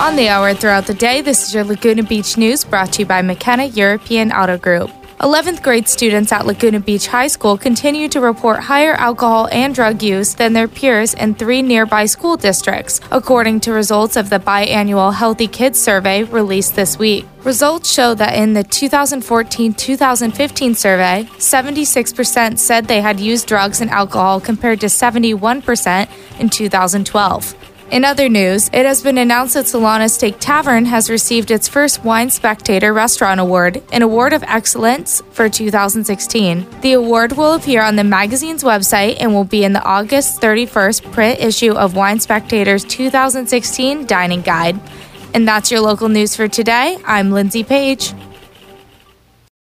On the hour throughout the day, this is your Laguna Beach News brought to you by McKenna European Auto Group. 11th grade students at Laguna Beach High School continue to report higher alcohol and drug use than their peers in 3 nearby school districts, according to results of the biannual Healthy Kids survey released this week. Results show that in the 2014-2015 survey, 76% said they had used drugs and alcohol compared to 71% in 2012. In other news, it has been announced that Solana Steak Tavern has received its first Wine Spectator Restaurant Award, an award of excellence for 2016. The award will appear on the magazine's website and will be in the August 31st print issue of Wine Spectator's 2016 Dining Guide. And that's your local news for today. I'm Lindsay Page.